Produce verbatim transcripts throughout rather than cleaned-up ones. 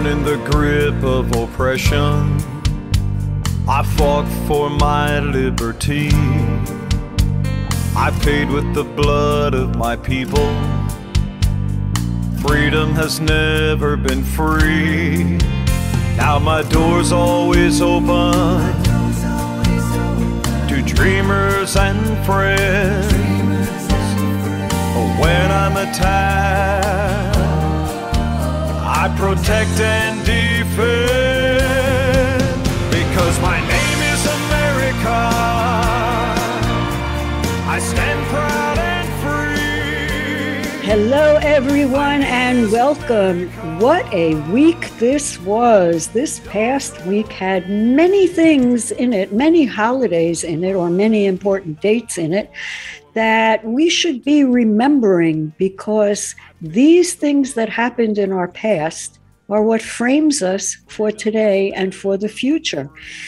Born in the grip of oppression, I fought for my liberty. I paid with the blood of my people. Freedom has never been free. Now my door's always open to dreamers and friends. When I'm attacked, I protect and defend, because my name is America. I stand proud and free. Hello, everyone, and welcome. What a week this was. This past week had many things in it, many holidays in it, or many important dates in it, that we should be remembering, because these things that happened in our past are what frames us for today and for the future.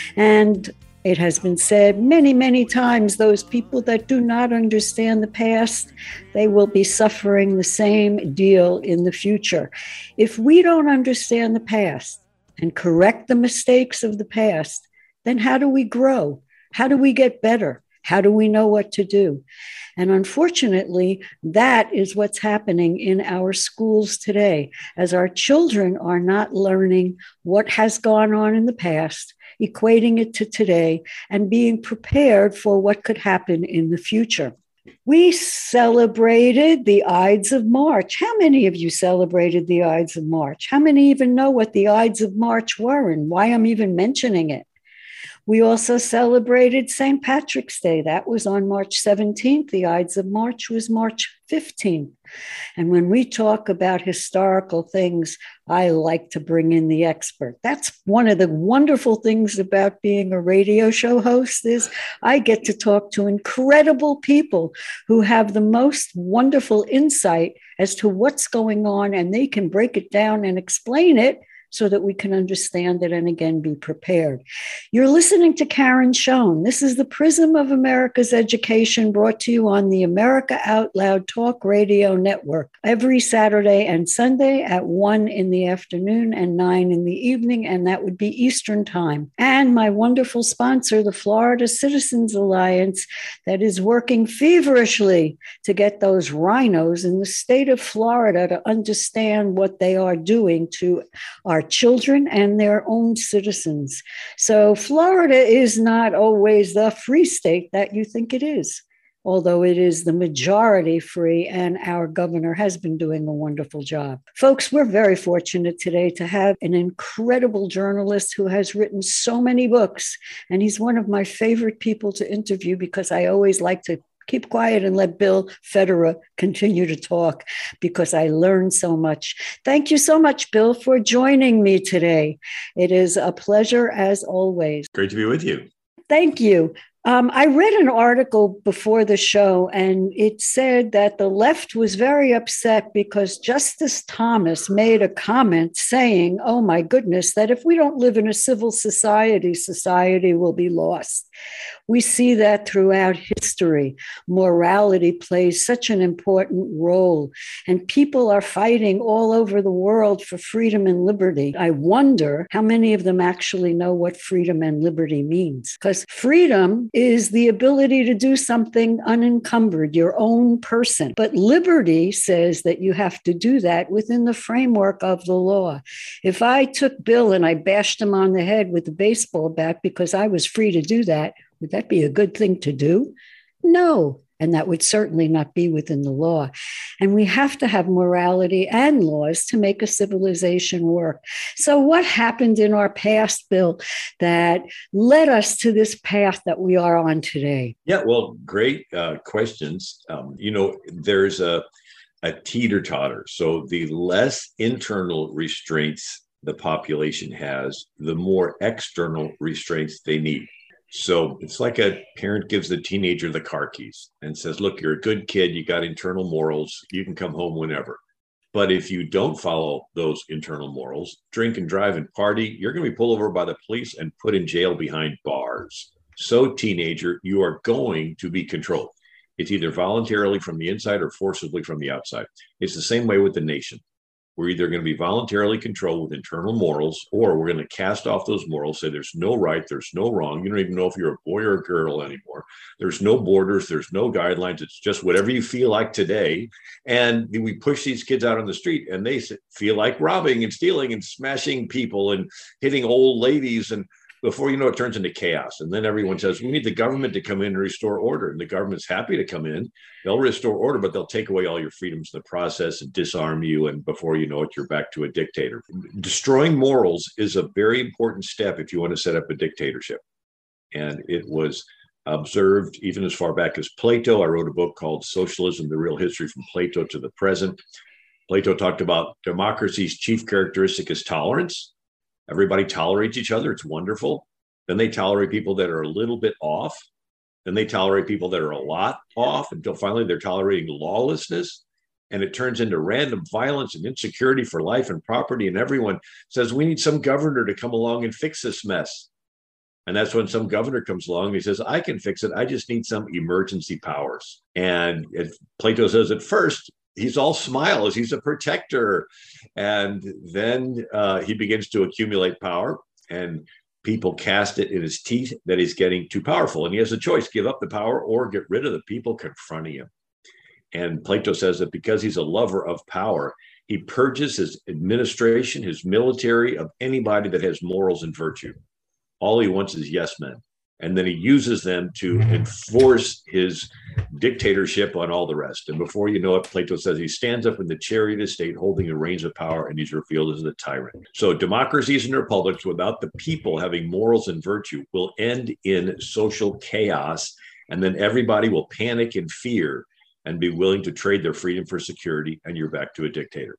And it has been said many, many times, those people that do not understand the past, they will be suffering the same deal in the future. If we don't understand the past and correct the mistakes of the past, then how do we grow? How do we get better? How do we know what to do? And unfortunately, that is what's happening in our schools today, as our children are not learning what has gone on in the past, equating it to today, and being prepared for what could happen in the future. We celebrated the Ides of March. How many of you celebrated the Ides of March? How many even know what the Ides of March were and why I'm even mentioning it? We also celebrated Saint Patrick's Day. That was on March seventeenth. The Ides of March was March fifteenth. And when we talk about historical things, I like to bring in the expert. That's one of the wonderful things about being a radio show host, is I get to talk to incredible people who have the most wonderful insight as to what's going on, and they can break it down and explain it so that we can understand it and, again, be prepared. You're listening to Karen Schoen. This is the Prism of America's Education, brought to you on the America Out Loud Talk Radio Network every Saturday and Sunday at one in the afternoon and nine in the evening, and that would be Eastern Time. And my wonderful sponsor, the Florida Citizens Alliance, that is working feverishly to get those rhinos in the state of Florida to understand what they are doing to our children and their own citizens. So Florida is not always the free state that you think it is, although it is the majority free, and our governor has been doing a wonderful job. Folks, we're very fortunate today to have an incredible journalist who has written so many books, and he's one of my favorite people to interview, because I always like to keep quiet and let Bill Federer continue to talk, because I learned so much. Thank you so much, Bill, for joining me today. It is a pleasure as always. Great to be with you. Thank you. Um, I read an article before the show, and it said that the left was very upset because Justice Thomas made a comment saying, oh my goodness, that if we don't live in a civil society, society will be lost. We see that throughout history. Morality plays such an important role, and people are fighting all over the world for freedom and liberty. I wonder how many of them actually know what freedom and liberty means, because freedom is the ability to do something unencumbered, your own person. But liberty says that you have to do that within the framework of the law. If I took Bill and I bashed him on the head with a baseball bat because I was free to do that, would that be a good thing to do? No. And that would certainly not be within the law. And we have to have morality and laws to make a civilization work. So what happened in our past, Bill, that led us to this path that we are on today? Yeah, well, great uh, questions. Um, you know, there's a, a teeter-totter. So the less internal restraints the population has, the more external restraints they need. So it's like a parent gives the teenager the car keys and says, look, you're a good kid. You got internal morals. You can come home whenever. But if you don't follow those internal morals, drink and drive and party, you're going to be pulled over by the police and put in jail behind bars. So teenager, you are going to be controlled. It's either voluntarily from the inside or forcibly from the outside. It's the same way with the nation. We're either going to be voluntarily controlled with internal morals, or we're going to cast off those morals, say there's no right, there's no wrong. You don't even know if you're a boy or a girl anymore. There's no borders, there's no guidelines. It's just whatever you feel like today. And we push these kids out on the street, and they feel like robbing and stealing and smashing people and hitting old ladies. And before you know, it turns into chaos. And then everyone says, we need the government to come in and restore order. And the government's happy to come in. They'll restore order, but they'll take away all your freedoms in the process and disarm you. And before you know it, you're back to a dictator. Destroying morals is a very important step if you want to set up a dictatorship. And it was observed even as far back as Plato. I wrote a book called Socialism, the Real History from Plato to the Present. Plato talked about democracy's chief characteristic is tolerance. Everybody tolerates each other. It's wonderful. Then they tolerate people that are a little bit off. Then they tolerate people that are a lot off until finally they're tolerating lawlessness. And it turns into random violence and insecurity for life and property. And everyone says, we need some governor to come along and fix this mess. And that's when some governor comes along and he says, I can fix it. I just need some emergency powers. And it, Plato says at first, he's all smiles. He's a protector. And then uh, he begins to accumulate power, and people cast it in his teeth that he's getting too powerful. And he has a choice, give up the power or get rid of the people confronting him. And Plato says that because he's a lover of power, he purges his administration, his military of anybody that has morals and virtue. All he wants is yes men. And then he uses them to enforce his dictatorship on all the rest. And before you know it, Plato says he stands up in the chariot of state holding the reins of power, and he's revealed as the tyrant. So democracies and republics without the people having morals and virtue will end in social chaos. And then everybody will panic and fear and be willing to trade their freedom for security. And you're back to a dictator.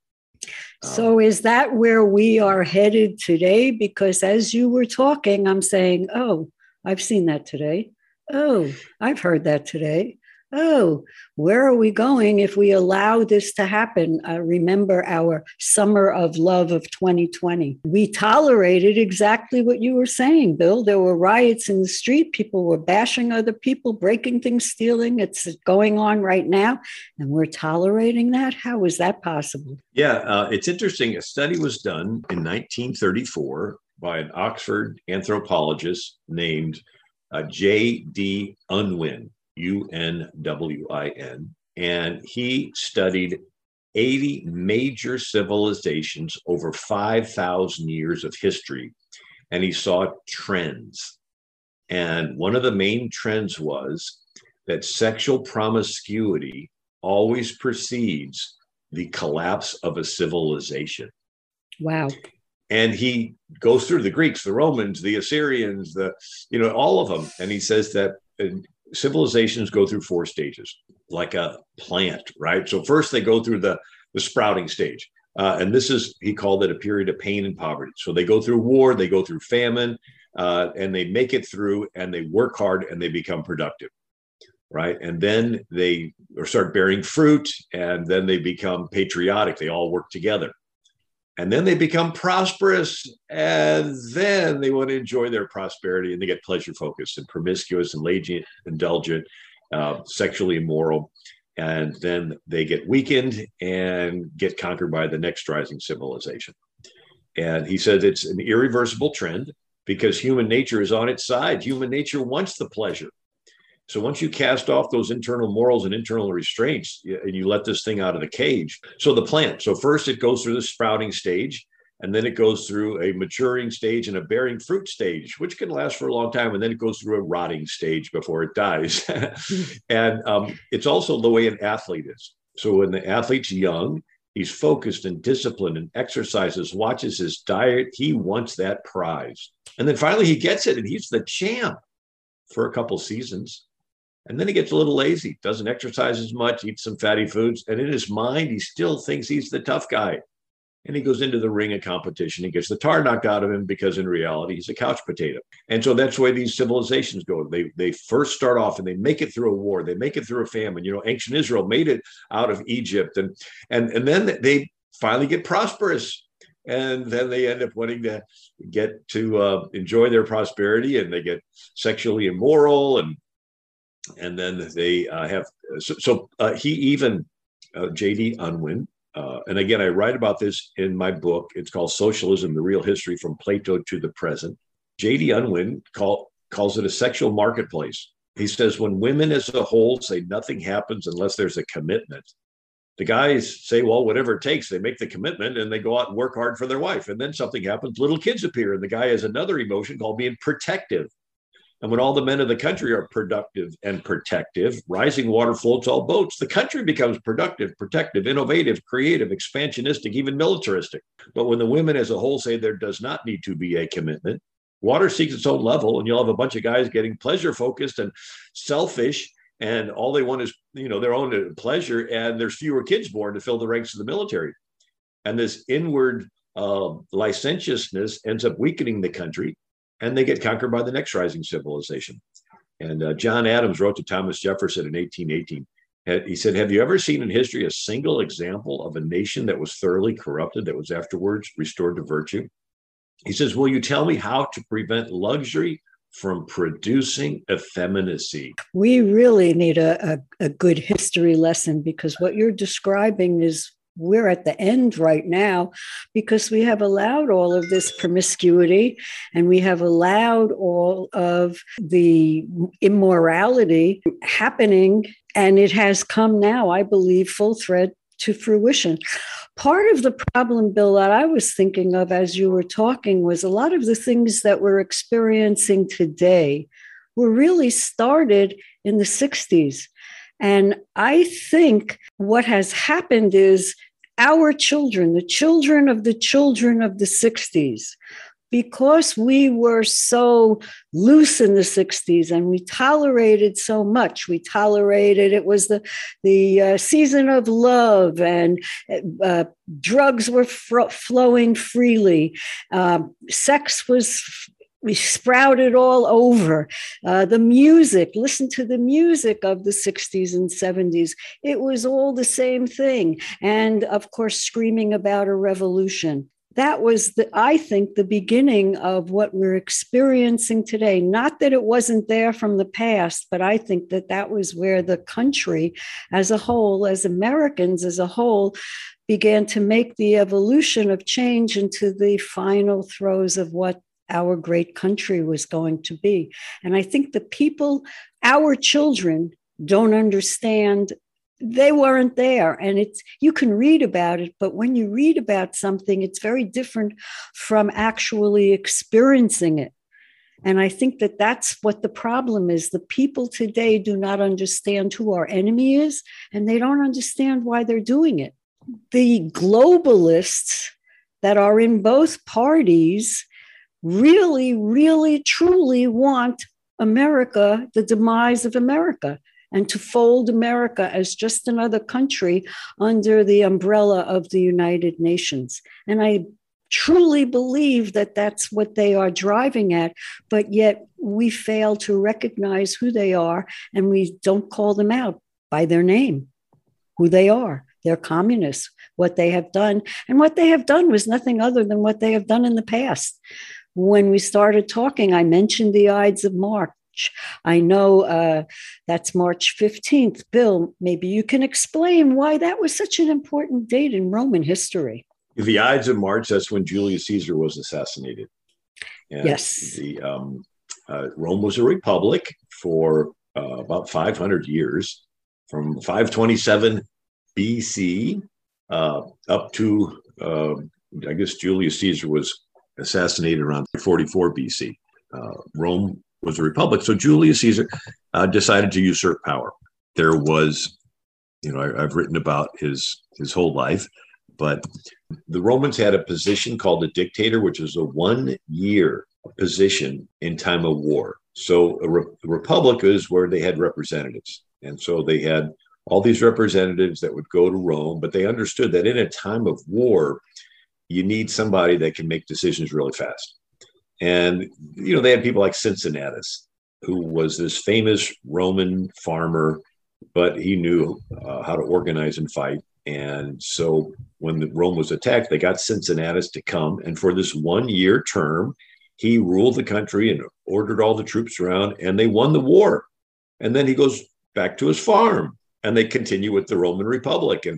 So is that where we are headed today? Because as you were talking, I'm saying, oh, I've seen that today. Oh, I've heard that today. Oh, where are we going if we allow this to happen? Uh, remember our summer of love of twenty twenty. We tolerated exactly what you were saying, Bill. There were riots in the street. People were bashing other people, breaking things, stealing. It's going on right now. And we're tolerating that? How is that possible? Yeah, uh, it's interesting. A study was done in nineteen thirty-four by an Oxford anthropologist named uh, J D Unwin, U N W I N, and he studied eighty major civilizations over five thousand years of history, and he saw trends. And one of the main trends was that sexual promiscuity always precedes the collapse of a civilization. Wow. And he goes through the Greeks, the Romans, the Assyrians, the, you know, all of them. And he says that civilizations go through four stages, like a plant, right? So first they go through the, the sprouting stage. Uh, and this is, he called it a period of pain and poverty. So they go through war, they go through famine, uh, and they make it through, and they work hard, and they become productive, right? And then they start bearing fruit, and then they become patriotic. They all work together. And then they become prosperous, and then they want to enjoy their prosperity, and they get pleasure focused and promiscuous and lazy, indulgent, uh, sexually immoral. And then they get weakened and get conquered by the next rising civilization. And he said it's an irreversible trend because human nature is on its side. Human nature wants the pleasure. So once you cast off those internal morals and internal restraints, and you let this thing out of the cage. So the plant, so first it goes through the sprouting stage, and then it goes through a maturing stage and a bearing fruit stage, which can last for a long time. And then it goes through a rotting stage before it dies. And um, it's also the way an athlete is. So when the athlete's young, he's focused and disciplined and exercises, watches his diet. He wants that prize. And then finally he gets it, and he's the champ for a couple seasons. And then he gets a little lazy, doesn't exercise as much, eats some fatty foods. And in his mind, he still thinks he's the tough guy. And he goes into the ring of competition. He gets the tar knocked out of him because in reality, he's a couch potato. And so that's the way these civilizations go. They they first start off and they make it through a war. They make it through a famine. You know, ancient Israel made it out of Egypt. And, and, and then they finally get prosperous. And then they end up wanting to get to uh, enjoy their prosperity, and they get sexually immoral, and and then they uh, have, so, so uh, he even, uh, J D Unwin, Uh, and again, I write about this in my book. It's called Socialism, the Real History from Plato to the Present. J D. Unwin call, calls it a sexual marketplace. He says, when women as a whole say nothing happens unless there's a commitment, the guys say, well, whatever it takes. They make the commitment and they go out and work hard for their wife. And then something happens, little kids appear, and the guy has another emotion called being protective. And when all the men of the country are productive and protective, rising water floats all boats. The country becomes productive, protective, innovative, creative, expansionistic, even militaristic. But when the women as a whole say there does not need to be a commitment, water seeks its own level, and you'll have a bunch of guys getting pleasure focused and selfish, and all they want is, you know, their own pleasure, and there's fewer kids born to fill the ranks of the military. And this inward uh, licentiousness ends up weakening the country, and they get conquered by the next rising civilization. And uh, John Adams wrote to Thomas Jefferson in eighteen eighteen. He said, have you ever seen in history a single example of a nation that was thoroughly corrupted, that was afterwards restored to virtue? He says, will you tell me how to prevent luxury from producing effeminacy? We really need a, a, a good history lesson, because what you're describing is we're at the end right now, because we have allowed all of this promiscuity, and we have allowed all of the immorality happening. And it has come now, I believe, full thread to fruition. Part of the problem, Bill, that I was thinking of as you were talking was a lot of the things that we're experiencing today were really started in the sixties. And I think what has happened is our children, the children of the children of the sixties, because we were so loose in the sixties and we tolerated so much. We tolerated, it was the, the uh, season of love, and uh, drugs were fr- flowing freely. Uh, sex was we sprouted all over. Uh, the music, listen to the music of the sixties and seventies. It was all the same thing. And of course, screaming about a revolution. That was, the, I think, the beginning of what we're experiencing today. Not that it wasn't there from the past, but I think that that was where the country as a whole, as Americans as a whole, began to make the evolution of change into the final throes of what our great country was going to be. And I think the people, our children, don't understand. They weren't there, and it's, you can read about it, but when you read about something, it's very different from actually experiencing it. And I think that that's what the problem is. The people today do not understand who our enemy is, and they don't understand why they're doing it. The globalists that are in both parties really, really, truly want America, the demise of America, and to fold America as just another country under the umbrella of the United Nations. And I truly believe that that's what they are driving at, but yet we fail to recognize who they are, and we don't call them out by their name, who they are. They're communists, what they have done. And what they have done was nothing other than what they have done in the past. When we started talking, I mentioned the Ides of March. I know uh, that's March fifteenth. Bill, maybe you can explain why that was such an important date in Roman history. The Ides of March, that's when Julius Caesar was assassinated. And yes. The, um, uh, Rome was a republic for uh, about five hundred years, from five twenty-seven B C uh, up to, uh, I guess Julius Caesar was assassinated around forty-four B C. Uh, Rome was a republic. So Julius Caesar uh, decided to usurp power. There was, you know, I, I've written about his his whole life, but the Romans had a position called a dictator, which is a one-year position in time of war. So a, re- a republic is where they had representatives. And so they had all these representatives that would go to Rome, but they understood that in a time of war, you need somebody that can make decisions really fast. And, you know, they had people like Cincinnatus, who was this famous Roman farmer, but he knew uh, how to organize and fight. And so when the Rome was attacked, they got Cincinnatus to come. And for this one year term, he ruled the country and ordered all the troops around, and they won the war. And then he goes back to his farm, and they continue with the Roman Republic. And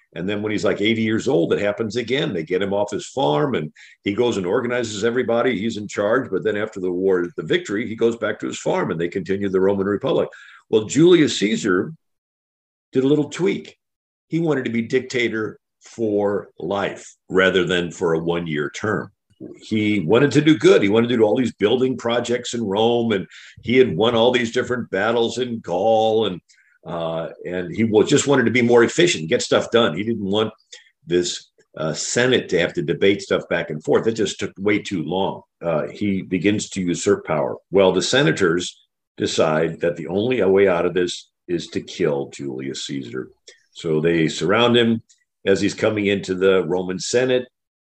And then when he's like eighty years old, it happens again. They get him off his farm and he goes and organizes everybody. He's in charge. But then after the war, the victory, he goes back to his farm and they continue the Roman Republic. Well, Julius Caesar did a little tweak. He wanted to be dictator for life rather than for a one-year term. He wanted to do good. He wanted to do all these building projects in Rome, and he had won all these different battles in Gaul, and uh, and he was just wanted to be more efficient, get stuff done. He didn't want this uh, Senate to have to debate stuff back and forth. It just took way too long. Uh, he begins to usurp power. Well, the senators decide that the only way out of this is to kill Julius Caesar. So they surround him as he's coming into the Roman Senate.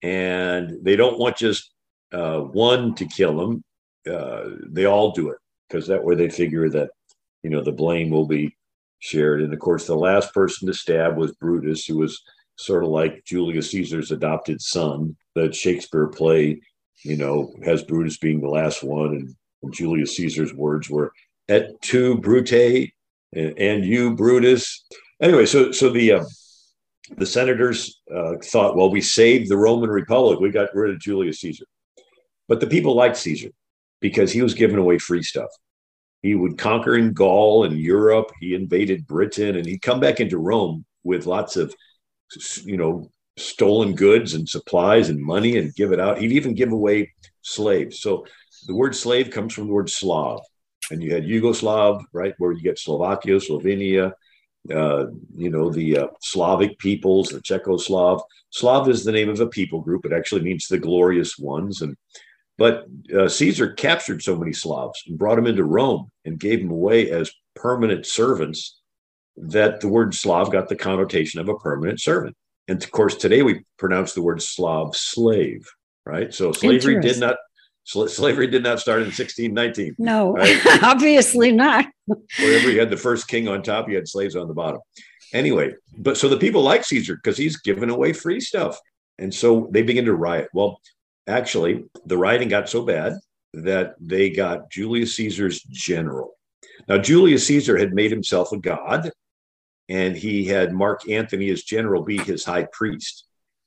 And they don't want just uh, one to kill him. Uh, they all do it because that way they figure that, you know, the blame will be shared. And of course, the last person to stab was Brutus, who was sort of like Julius Caesar's adopted son. The Shakespeare play, you know, has Brutus being the last one. And, and Julius Caesar's words were, et tu, Brute, and, and you, Brutus. Anyway, so so the... Uh, The senators uh, thought, well, we saved the Roman Republic. We got rid of Julius Caesar. But the people liked Caesar because he was giving away free stuff. He would conquer in Gaul and Europe. He invaded Britain, and he'd come back into Rome with lots of, you know, stolen goods and supplies and money and give it out. He'd even give away slaves. So the word slave comes from the word Slav. And you had Yugoslav, right, where you get Slovakia, Slovenia, Uh, you know, the uh, Slavic peoples, the Czechoslav. Slav is the name of a people group. It actually means the glorious ones. And but uh, Caesar captured so many Slavs and brought them into Rome and gave them away as permanent servants that the word Slav got the connotation of a permanent servant. And of course, today we pronounce the word Slav slave, right? So slavery did not slavery did not start in sixteen nineteen. No, right? Obviously not. Wherever you had the first king on top, you had slaves on the bottom. Anyway, but so the people like Caesar because he's giving away free stuff. And so they begin to riot. Well, actually, the rioting got so bad that they got Julius Caesar's general. Now, Julius Caesar had made himself a god, and he had Mark Antony as general be his high priest.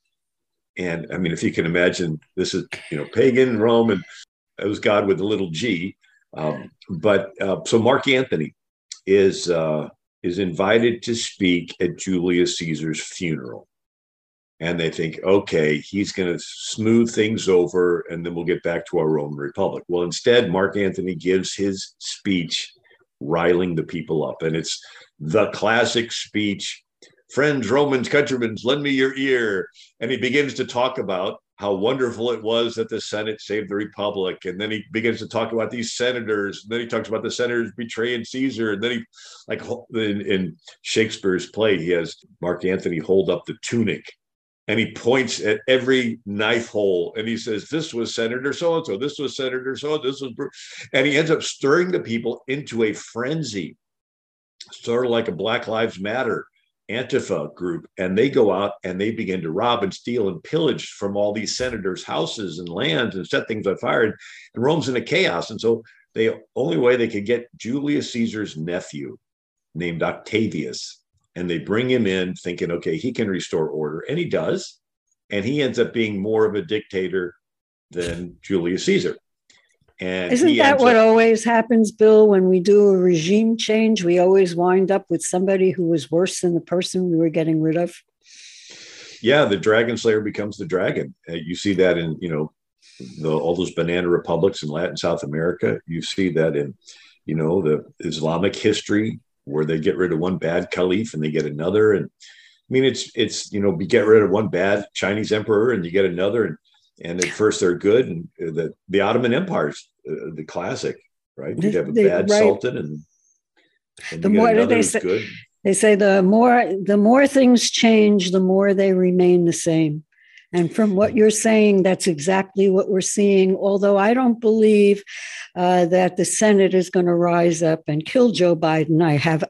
And I mean, if you can imagine, this is, you know, pagan Rome, and it was God with a little g. Um, but uh, so Mark Antony is uh, is invited to speak at Julius Caesar's funeral. And they think, okay, he's going to smooth things over and then we'll get back to our Roman Republic. Well, instead, Mark Antony gives his speech riling the people up. And it's the classic speech. Friends, Romans, countrymen, lend me your ear. And he begins to talk about how wonderful it was that the Senate saved the Republic. And then he begins to talk about these senators. And then he talks about the senators betraying Caesar. And then he, like in, in Shakespeare's play, he has Mark Antony hold up the tunic and he points at every knife hole. And he says, this was Senator so-and-so, this was Senator so, this was, Bruce. And he ends up stirring the people into a frenzy, sort of like a Black Lives Matter Antifa group, and they go out and they begin to rob and steal and pillage from all these senators' houses and lands and set things on fire. And Rome's in a chaos. And so the only way they could get Julius Caesar's nephew named Octavius, and they bring him in thinking, okay, he can restore order. And he does. And he ends up being more of a dictator than Julius Caesar. And isn't that what up, always happens, Bill, when we do a regime change? We always wind up with somebody who was worse than the person we were getting rid of. Yeah, the dragon slayer becomes the dragon. Uh, you see that in, you know, the, all those banana republics in Latin South America. You see that in, you know, the Islamic history where they get rid of one bad caliph and they get another. And I mean, it's, it's, you know, you get rid of one bad Chinese emperor and you get another. And, and at first they're good. And the, the Ottoman Empire's uh, the classic, right? You have a the, bad right. sultan and, and the more they say, good. They say the more the more things change, the more they remain the same. And from what you're saying, that's exactly what we're seeing. Although I don't believe uh, that the Senate is going to rise up and kill Joe Biden. I have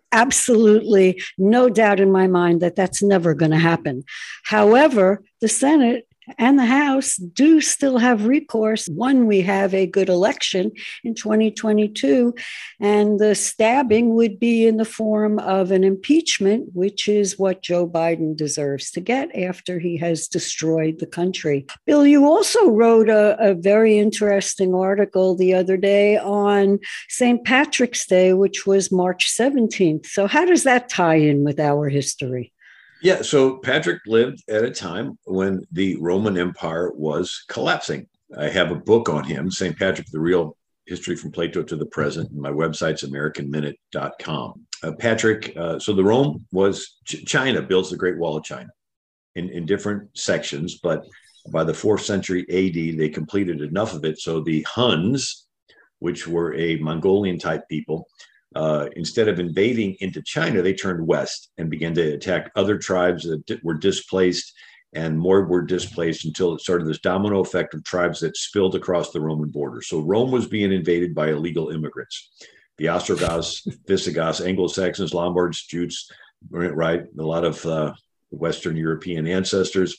absolutely no doubt in my mind that that's never going to happen. However, the Senate and the House do still have recourse. One, we have a good election in twenty twenty-two, and the stabbing would be in the form of an impeachment, which is what Joe Biden deserves to get after he has destroyed the country. Bill, you also wrote a, a very interesting article the other day on Saint Patrick's Day, which was March seventeenth. So how does that tie in with our history? Yeah, so Patrick lived at a time when the Roman Empire was collapsing. I have a book on him, Saint Patrick, The Real History from Plato to the Present. And my website's American Minute dot com. Uh, Patrick, uh, so the Rome was, Ch- China builds the Great Wall of China in, in different sections, but by the fourth century A D, they completed enough of it. So the Huns, which were a Mongolian type people, Uh, instead of invading into China, they turned west and began to attack other tribes that di- were displaced, and more were displaced until it started this domino effect of tribes that spilled across the Roman border. So Rome was being invaded by illegal immigrants. The Ostrogoths, Visigoths, Anglo-Saxons, Lombards, Jutes, right? A lot of uh, Western European ancestors.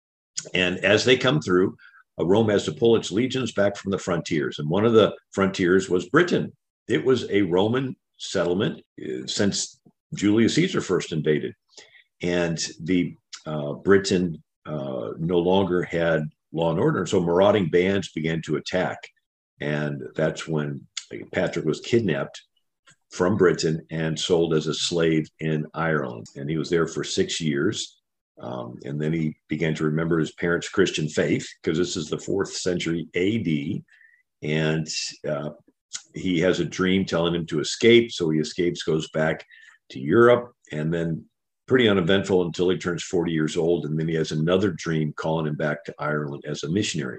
And as they come through, uh, Rome has to pull its legions back from the frontiers. And one of the frontiers was Britain. It was a Roman settlement uh, since Julius Caesar first invaded. And the uh, Britain uh, no longer had law and order. So marauding bands began to attack. And that's when Patrick was kidnapped from Britain and sold as a slave in Ireland. And he was there for six years. Um, and then he began to remember his parents' Christian faith, because this is the fourth century A D. And uh, he has a dream telling him to escape. So he escapes, goes back to Europe, and then pretty uneventful until he turns forty years old. And then he has another dream calling him back to Ireland as a missionary.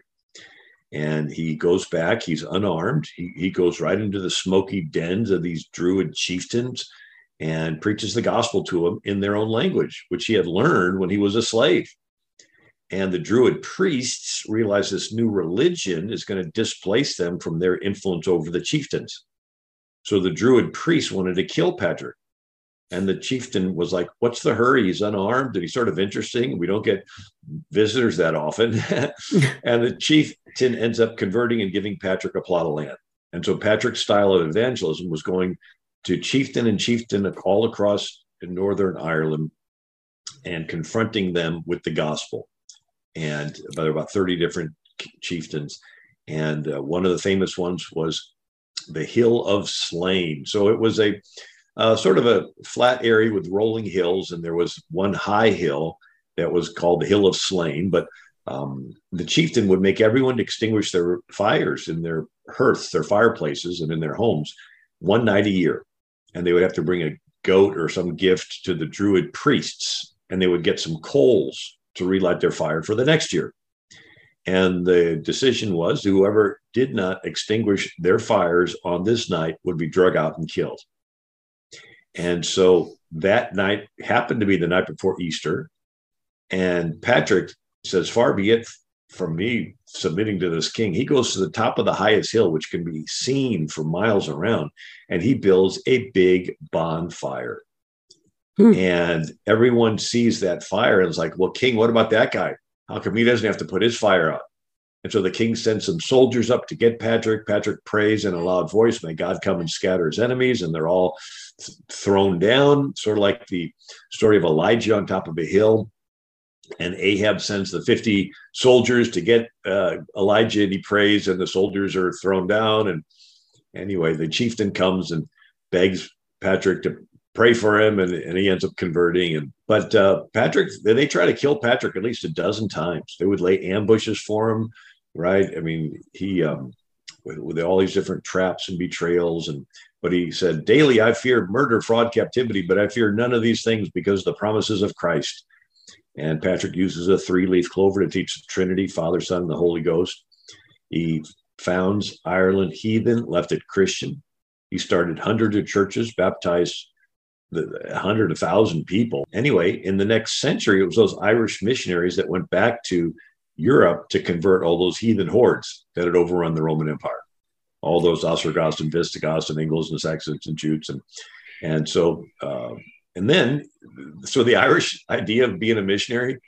And he goes back, he's unarmed. He, he goes right into the smoky dens of these Druid chieftains and preaches the gospel to them in their own language, which he had learned when he was a slave. And the Druid priests realize this new religion is going to displace them from their influence over the chieftains. So the Druid priests wanted to kill Patrick. And the chieftain was like, what's the hurry? He's unarmed and he's sort of interesting. We don't get visitors that often. And the chieftain ends up converting and giving Patrick a plot of land. And so Patrick's style of evangelism was going to chieftain and chieftain all across Northern Ireland and confronting them with the gospel. And there were about thirty different chieftains. And uh, one of the famous ones was the Hill of Slane. So it was a uh, sort of a flat area with rolling hills. And there was one high hill that was called the Hill of Slane. But um, the chieftain would make everyone extinguish their fires in their hearths, their fireplaces, and in their homes one night a year. And they would have to bring a goat or some gift to the Druid priests. And they would get some coals to relight their fire for the next year. And the decision was whoever did not extinguish their fires on this night would be drug out and killed. And so that night happened to be the night before Easter. And Patrick says, far be it from me submitting to this king. He goes to the top of the highest hill, which can be seen for miles around, and he builds a big bonfire. Hmm. And everyone sees that fire and is like, well, king, what about that guy? How come he doesn't have to put his fire out? And so the king sends some soldiers up to get Patrick. Patrick prays in a loud voice, may God come and scatter his enemies. And they're all th- thrown down, sort of like the story of Elijah on top of a hill. And Ahab sends the fifty soldiers to get uh, Elijah, and he prays, and the soldiers are thrown down. And anyway, the chieftain comes and begs Patrick to pray for him, and, and he ends up converting. And but uh, Patrick, they try to kill Patrick at least a dozen times. They would lay ambushes for him, right? I mean, he um, with, with all these different traps and betrayals, and but he said, daily I fear murder, fraud, captivity, but I fear none of these things because of the promises of Christ. And Patrick uses a three-leaf clover to teach the Trinity, Father, Son, and the Holy Ghost. He founds Ireland heathen, left it Christian. He started hundreds of churches, baptized the hundred, a thousand people. Anyway, in the next century, it was those Irish missionaries that went back to Europe to convert all those heathen hordes that had overrun the Roman Empire. All those Ostrogoths and Visigoths and Angles and Saxons and Jutes. And, and so, uh, and then, so the Irish idea of being a missionary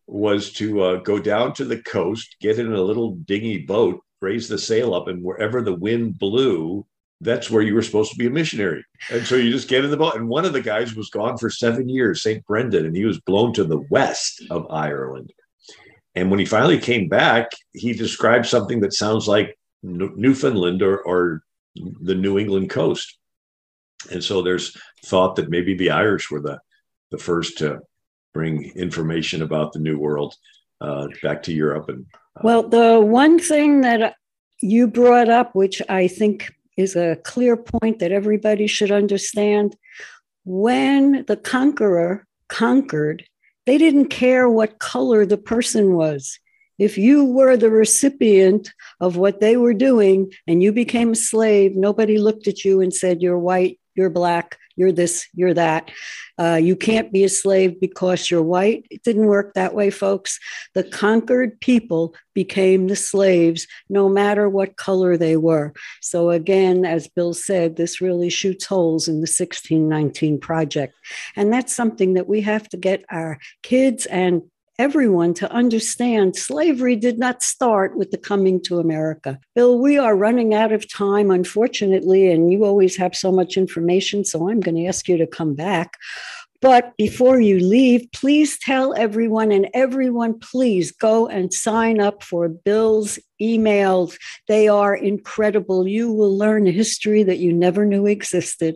was to uh, go down to the coast, get in a little dinghy boat, raise the sail up, and wherever the wind blew, that's where you were supposed to be a missionary. And so you just get in the boat. And one of the guys was gone for seven years, Saint Brendan, and he was blown to the west of Ireland. And when he finally came back, he described something that sounds like N- Newfoundland or, or the New England coast. And so there's thought that maybe the Irish were the, the first to bring information about the New World uh, back to Europe. And uh, well, the one thing that you brought up, which I think is a clear point that everybody should understand, when the conqueror conquered, they didn't care what color the person was. If you were the recipient of what they were doing and you became a slave, nobody looked at you and said, you're white, you're black, you're this, you're that. Uh, you can't be a slave because you're white. It didn't work that way, folks. The conquered people became the slaves, no matter what color they were. So again, as Bill said, this really shoots holes in the sixteen nineteen Project. And that's something that we have to get our kids and everyone to understand. Slavery did not start with the coming to America. Bill, we are running out of time, unfortunately, and you always have so much information, so I'm going to ask you to come back. But before you leave, please tell everyone, and everyone, please go and sign up for Bill's emails. They are incredible. You will learn a history that you never knew existed.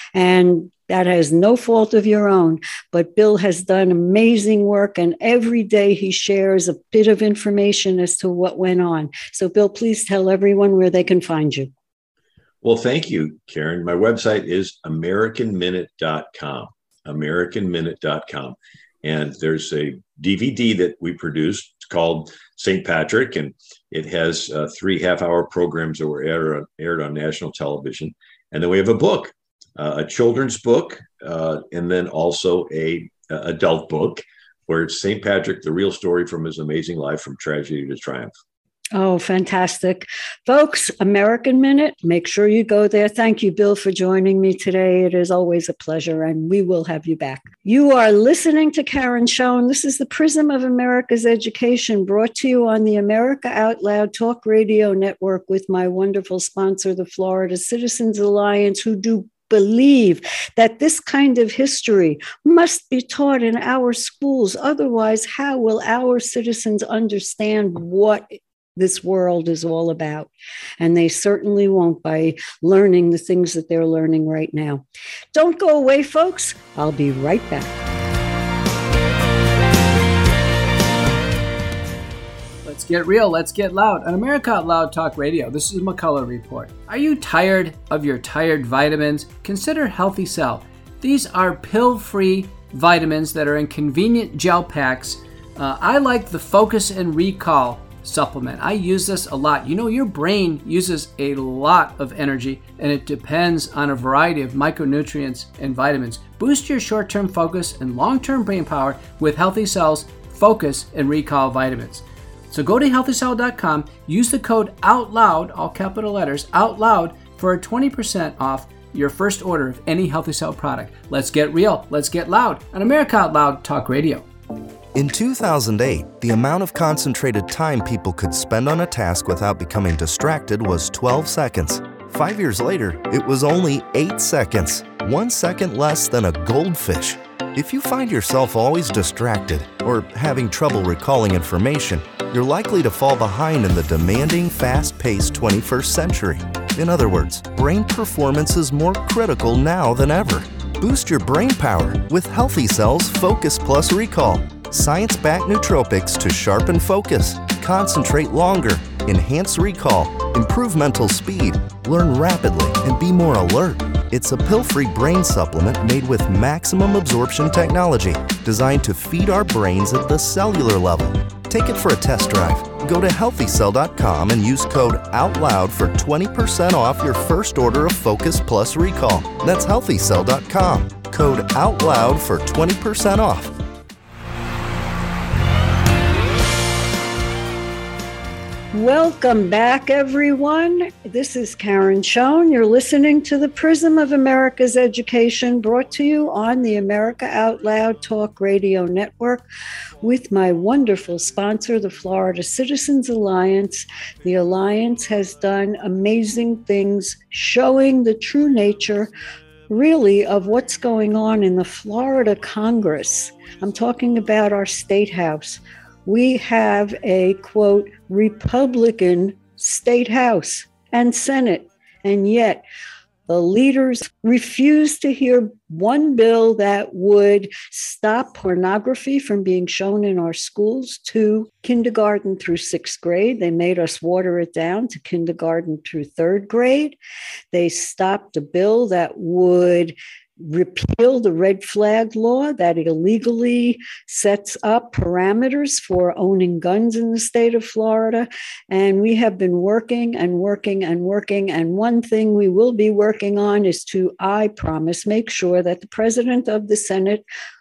And that has no fault of your own. But Bill has done amazing work, and every day he shares a bit of information as to what went on. So, Bill, please tell everyone where they can find you. Well, thank you, Karen. My website is American Minute dot com. American Minute dot com. And there's a D V D that we produced called Saint Patrick, and it has uh, three half-hour programs that were aired, aired on national television. And then we have a book, uh, a children's book, uh, and then also a, a adult book where it's Saint Patrick, the real story from his amazing life from tragedy to triumph. Oh, fantastic. Folks, American Minute, make sure you go there. Thank you, Bill, for joining me today. It is always a pleasure, and we will have you back. You are listening to Karen Schoen. This is the Prism of America's Education, brought to you on the America Out Loud Talk Radio Network with my wonderful sponsor, the Florida Citizens Alliance, who do believe that this kind of history must be taught in our schools. Otherwise, how will our citizens understand what this world is all about? And they certainly won't by learning the things that they're learning right now. Don't go away, folks. I'll be right back. Let's get real. Let's get loud. On America Out Loud Talk Radio, this is McCullough Report. Are you tired of your tired vitamins? Consider Healthy Cell. These are pill-free vitamins that are in convenient gel packs. Uh, I like the Focus and Recall supplement. I use this a lot. You know, your brain uses a lot of energy, and it depends on a variety of micronutrients and vitamins. Boost your short-term focus and long-term brain power with Healthy Cell's Focus and Recall vitamins. So go to healthy cell dot com, use the code OUTLOUD, all capital letters, OUTLOUD, for a twenty percent off your first order of any Healthy Cell product. Let's get real. Let's get loud on America Out Loud Talk Radio. In two thousand eight, the amount of concentrated time people could spend on a task without becoming distracted was twelve seconds. Five years later, it was only eight seconds, one second less than a goldfish. If you find yourself always distracted or having trouble recalling information, you're likely to fall behind in the demanding, fast-paced twenty-first century. In other words, brain performance is more critical now than ever. Boost your brain power with Healthy Cell's Focus Plus Recall. Science-backed nootropics to sharpen focus, concentrate longer, enhance recall, improve mental speed, learn rapidly, and be more alert. It's a pill-free brain supplement made with maximum absorption technology, designed to feed our brains at the cellular level. Take it for a test drive. Go to healthy cell dot com and use code OUTLOUD for twenty percent off your first order of Focus Plus Recall. That's healthy cell dot com. Code OUTLOUD for twenty percent off. Welcome back, everyone. This is Karen Schoen. You're listening to the Prism of America's Education, brought to you on the America Out Loud Talk Radio Network with my wonderful sponsor, the Florida Citizens Alliance. The Alliance has done amazing things, showing the true nature, really, of what's going on in the Florida Congress. I'm talking about our State House. We have a, quote, Republican State House and Senate, and yet the leaders refuse to hear one bill that would stop pornography from being shown in our schools to kindergarten through sixth grade. They made us water it down to kindergarten through third grade. They stopped a bill that would repeal the red flag law that illegally sets up parameters for owning guns in the state of Florida. And we have been working and working and working. And one thing we will be working on is to, I promise, make sure that the president of the Senate,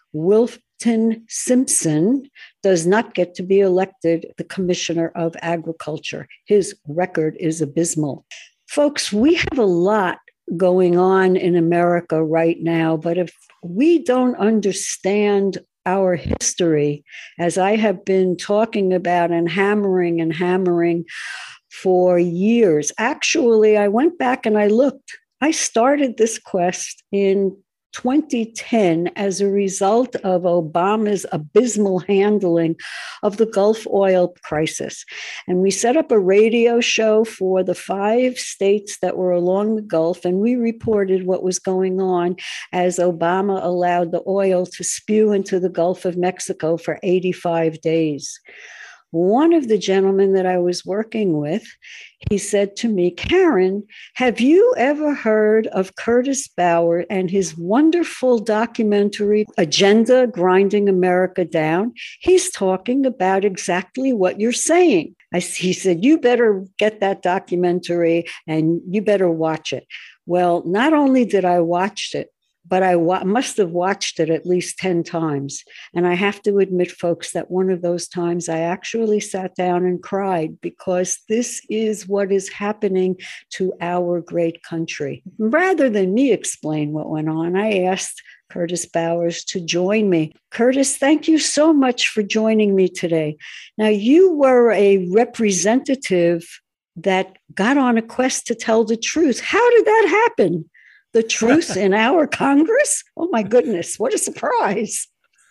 Wilton Simpson, does not get to be elected the Commissioner of Agriculture. His record is abysmal. Folks, we have a lot going on in America right now, but if we don't understand our history, as I have been talking about and hammering and hammering for years, actually, I went back and I looked. I started this quest in twenty ten as a result of Obama's abysmal handling of the Gulf oil crisis. And we set up a radio show for the five states that were along the Gulf, and we reported what was going on as Obama allowed the oil to spew into the Gulf of Mexico for eighty-five days. One of the gentlemen that I was working with, he said to me, Karen, have you ever heard of Curtis Bauer and his wonderful documentary, Agenda: Grinding America Down? He's talking about exactly what you're saying. I, he said, you better get that documentary and you better watch it. Well, not only did I watch it, but I wa- must have watched it at least ten times. And I have to admit, folks, that one of those times I actually sat down and cried, because this is what is happening to our great country. Rather than me explain what went on, I asked Curtis Bowers to join me. Curtis, thank you so much for joining me today. Now, you were a representative that got on a quest to tell the truth. How did that happen? The truth in our Congress? Oh my goodness, what a surprise.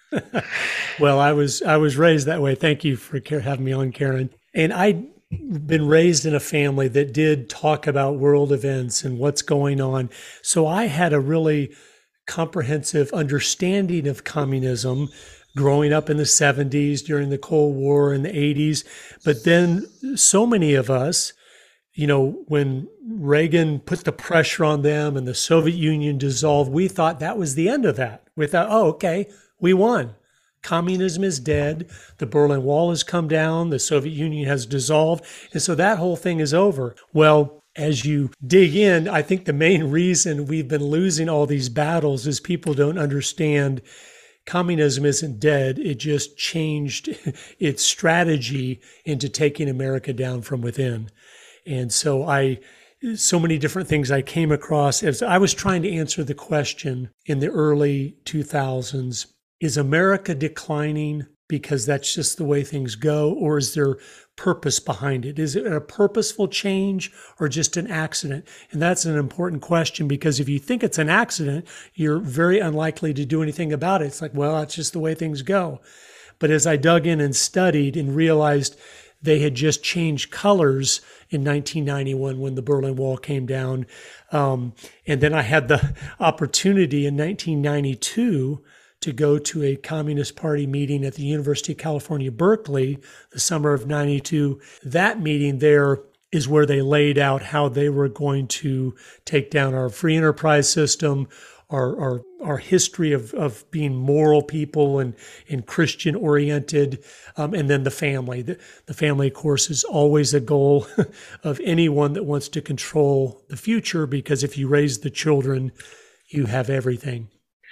Well, I was I was raised that way. Thank you for having me on, Karen. And I'd been raised in a family that did talk about world events and what's going on. So I had a really comprehensive understanding of communism growing up in the seventies, during the Cold War in the eighties. But then so many of us, you know, when Reagan put the pressure on them and the Soviet Union dissolved, we thought that was the end of that. We thought, oh, okay, we won. Communism is dead. The Berlin Wall has come down. The Soviet Union has dissolved. And so that whole thing is over. Well, as you dig in, I think the main reason we've been losing all these battles is people don't understand communism isn't dead. It just changed its strategy into taking America down from within. And so I, so many different things I came across as I was trying to answer the question in the early two thousands, is America declining because that's just the way things go? Or is there purpose behind it? Is it a purposeful change or just an accident? And that's an important question, because if you think it's an accident, you're very unlikely to do anything about it. It's like, well, that's just the way things go. But as I dug in and studied and realized they had just changed colors in nineteen ninety-one when the Berlin Wall came down. Um, and then I had the opportunity in nineteen ninety-two to go to a Communist Party meeting at the University of California, Berkeley, the summer of ninety-two. That meeting there is where they laid out how they were going to take down our free enterprise system, our our, our history of, of being moral people and, and Christian oriented, um, and then the family. The, the family, of course, is always a goal of anyone that wants to control the future, because if you raise the children, you have everything.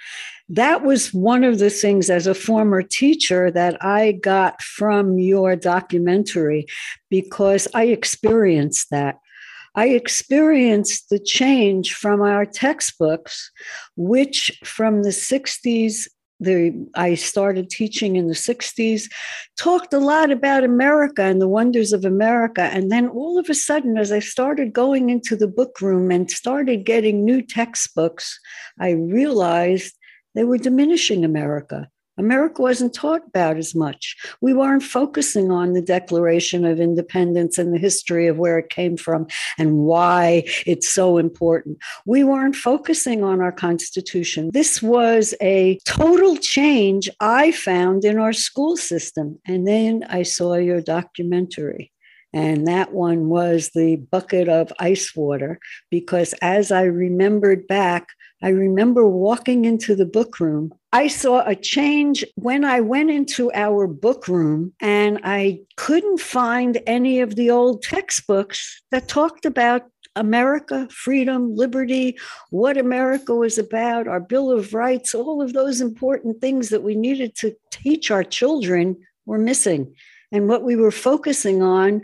that was one of the things as a former teacher that I got from your documentary, because I experienced that. I experienced the change from our textbooks, which from the sixties, the, I started teaching in the sixties, talked a lot about America and the wonders of America. And then all of a sudden, as I started going into the book room and started getting new textbooks, I realized they were diminishing America. America wasn't taught about as much. We weren't focusing on the Declaration of Independence and the history of where it came from and why it's so important. We weren't focusing on our Constitution. This was a total change I found in our school system. And then I saw your documentary. And that one was the bucket of ice water, because as I remembered back, I remember walking into the book room. I saw a change when I went into our book room, and I couldn't find any of the old textbooks that talked about America, freedom, liberty, what America was about, our Bill of Rights, all of those important things that we needed to teach our children were missing. And what we were focusing on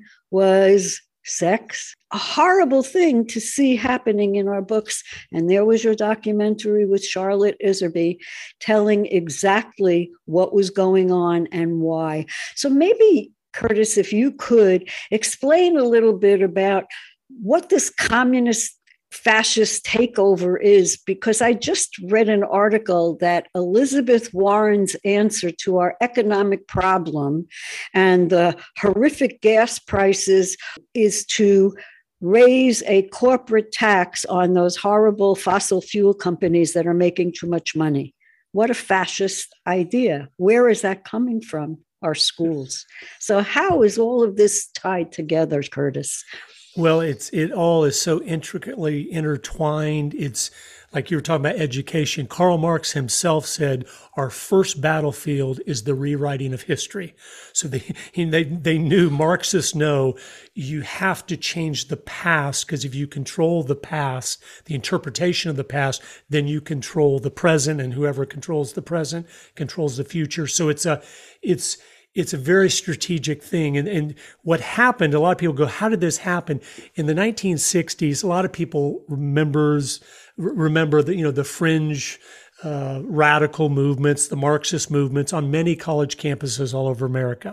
was sex, a horrible thing to see happening in our books. And there was your documentary with Charlotte Iserby telling exactly what was going on and why. So maybe, Curtis, if you could explain a little bit about what this communist fascist takeover is, because I just read an article that Elizabeth Warren's answer to our economic problem and the horrific gas prices is to raise a corporate tax on those horrible fossil fuel companies that are making too much money. What a fascist idea. Where is that coming from? Our schools. So how is all of this tied together, Curtis? Well, it's it all is so intricately intertwined. It's like you were talking about education. Karl Marx himself said, our first battlefield is the rewriting of history. So they they, they knew, Marxists know, you have to change the past, because if you control the past, the interpretation of the past, then you control the present, and whoever controls the present controls the future. So it's a it's It's a very strategic thing. And, and what happened, a lot of people go, how did this happen? In the nineteen sixties, a lot of people remembers, remember the, you know, the fringe uh, radical movements, the Marxist movements on many college campuses all over America.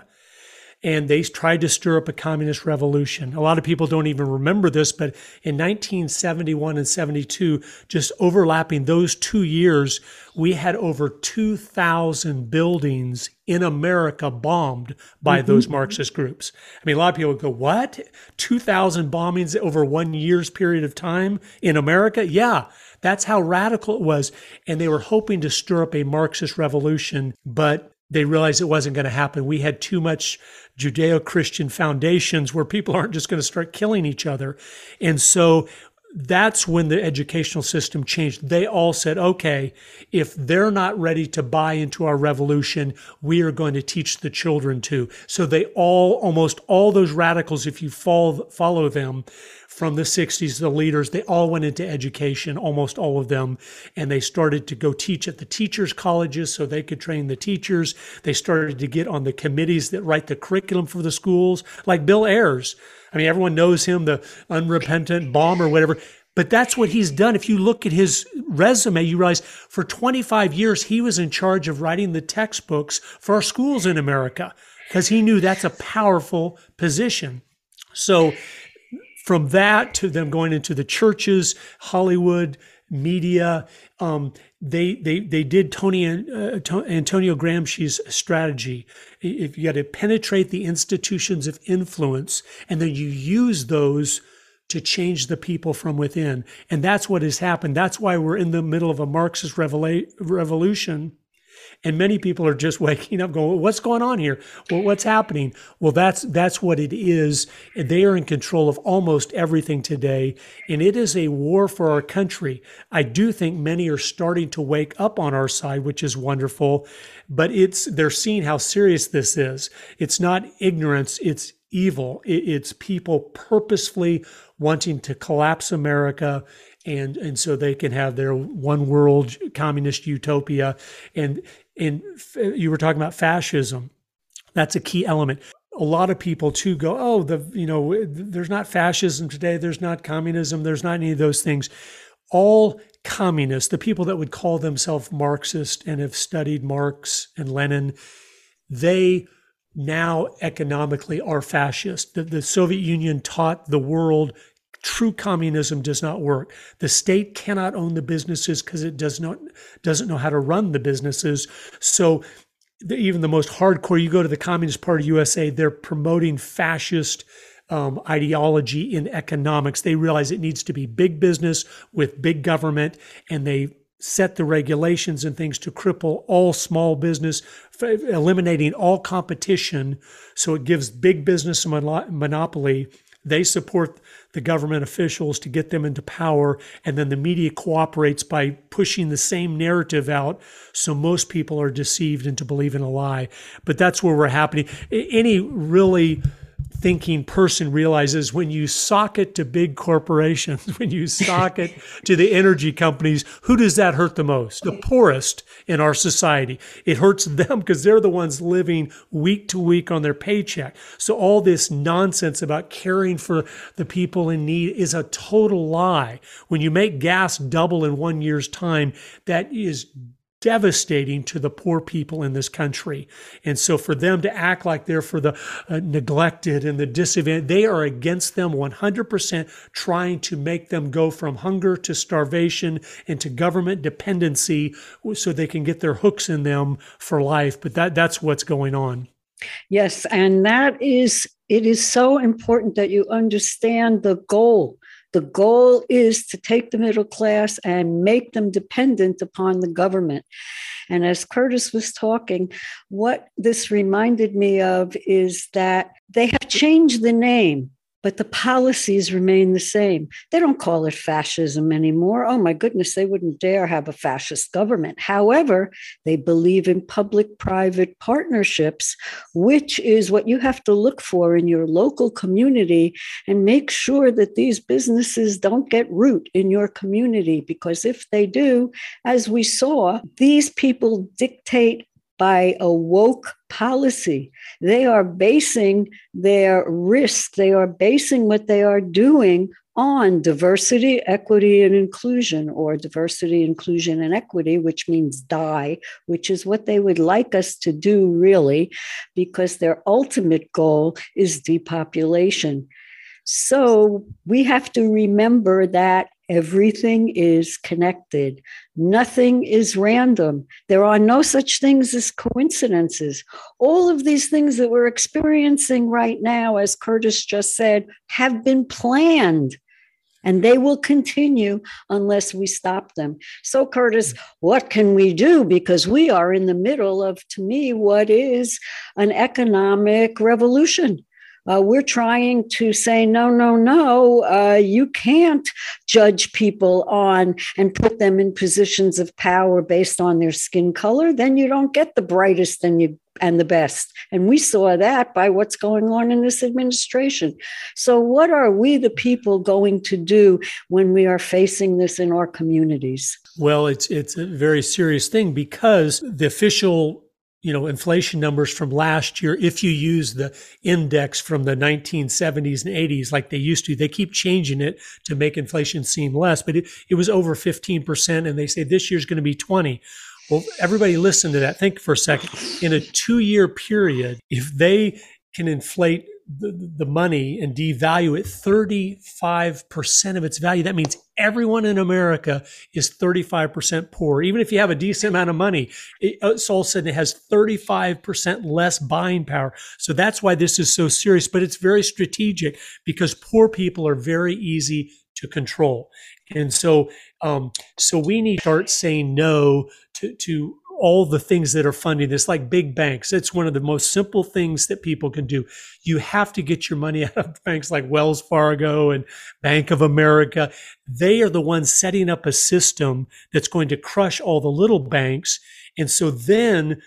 And they tried to stir up a communist revolution. A lot of people don't even remember this, but in nineteen seventy-one and seventy-two, just overlapping those two years, we had over two thousand buildings in America bombed by mm-hmm. those Marxist groups. I mean, a lot of people go, what? two thousand bombings over one year's period of time in America? Yeah, that's how radical it was. And they were hoping to stir up a Marxist revolution, but they realized it wasn't going to happen. We had too much Judeo-Christian foundations where people aren't just going to start killing each other. And so that's when the educational system changed. They all said, okay, if they're not ready to buy into our revolution, we are going to teach the children to. So they all, almost all those radicals, if you follow, follow them from the sixties, the leaders, they all went into education, almost all of them. And they started to go teach at the teachers' colleges so they could train the teachers. They started to get on the committees that write the curriculum for the schools, like Bill Ayers. I mean, everyone knows him, the unrepentant bomb or whatever. But that's what he's done. If you look at his resume, you realize for twenty-five years, he was in charge of writing the textbooks for our schools in America, because he knew that's a powerful position. So from that to them going into the churches, Hollywood, media, um, they they they did Tony uh, Antonio Gramsci's strategy. If you got to penetrate the institutions of influence, and then you use those to change the people from within, and that's what has happened. That's why we're in the middle of a Marxist revela- revolution. And many people are just waking up going, what's going on here? Well, what's happening? Well, that's that's what it is. They are in control of almost everything today. And it is a war for our country. I do think many are starting to wake up on our side, which is wonderful. But it's they're seeing how serious this is. It's not ignorance. It's evil. It's people purposefully wanting to collapse America, and and so they can have their one world communist utopia. And and you were talking about fascism. That's a key element. A lot of people too go, oh, the you know, there's not fascism today. There's not communism. There's not any of those things. All communists, the people that would call themselves Marxist and have studied Marx and Lenin, they now economically are fascist. The, the Soviet Union taught the world true communism does not work. The state cannot own the businesses because it does not doesn't know how to run the businesses. So the, even the most hardcore, you go to the Communist Party U S A, they're promoting fascist um, ideology in economics. They realize it needs to be big business with big government, and they set the regulations and things to cripple all small business, eliminating all competition. So it gives big business a monopoly. They support the government officials to get them into power, and then the media cooperates by pushing the same narrative out, so most people are deceived into believing a lie. But that's where we're happening. Any really thinking person realizes when you sock it to big corporations, when you sock it to the energy companies, who does that hurt the most? The poorest in our society. It hurts them because they're the ones living week to week on their paycheck. So all this nonsense about caring for the people in need is a total lie. When you make gas double in one year's time, that is devastating to the poor people in this country. And so for them to act like they're for the uh, neglected and the disadvantaged, they are against them one hundred percent, trying to make them go from hunger to starvation and to government dependency so they can get their hooks in them for life. But that that's what's going on. Yes, and that is, it is so important that you understand the goal. The goal is to take the middle class and make them dependent upon the government. And as Curtis was talking, what this reminded me of is that they have changed the name, but the policies remain the same. They don't call it fascism anymore. Oh my goodness, they wouldn't dare have a fascist government. However, they believe in public-private partnerships, which is what you have to look for in your local community and make sure that these businesses don't get root in your community. Because if they do, as we saw, these people dictate by a woke policy. They are basing their risk, they are basing what they are doing on diversity, equity, and inclusion, or diversity, inclusion, and equity, which means DIE, which is what they would like us to do, really, because their ultimate goal is depopulation. So we have to remember that everything is connected. Nothing is random. There are no such things as coincidences. All of these things that we're experiencing right now, as Curtis just said, have been planned. And they will continue unless we stop them. So, Curtis, what can we do? Because we are in the middle of, to me, what is an economic revolution. Uh, we're trying to say, no, no, no, uh, you can't judge people on and put them in positions of power based on their skin color. Then you don't get the brightest and you and the best. And we saw that by what's going on in this administration. So what are we, the people, going to do when we are facing this in our communities? Well, it's it's a very serious thing, because the official you know, inflation numbers from last year, if you use the index from the nineteen seventies and eighties like they used to, they keep changing it to make inflation seem less, but it, it was over fifteen percent, and they say this year's going to be twenty. Well, everybody listen to that. Think for a second. In a two-year period, if they can inflate the, the money and devalue it thirty-five percent of its value, that means everyone in America is thirty-five percent poor. Even if you have a decent amount of money, it, it's all of a sudden it has thirty-five percent less buying power. So that's why this is so serious, but it's very strategic, because poor people are very easy to control. And so, um, so we need to start saying no to, to all the things that are funding this, like big banks. It's one of the most simple things that people can do. You have to get your money out of banks like Wells Fargo and Bank of America. They are the ones setting up a system that's going to crush all the little banks. And so then